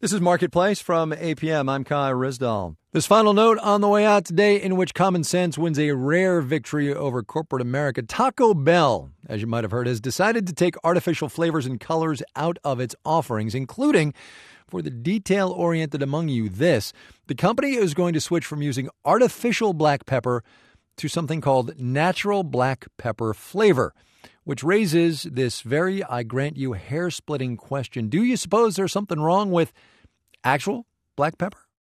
This is Marketplace from APM. I'm Kai Risdall. This final note on the way out today, in which common sense wins a rare victory over corporate America. Taco Bell, as you might have heard, has decided to take artificial flavors and colors out of its offerings, including, for the detail-oriented among you, this. The company is going to switch from using artificial black pepper to something called natural black pepper flavor, which raises this very, I grant you, hair-splitting question. Do you suppose there's something wrong with actual black pepper?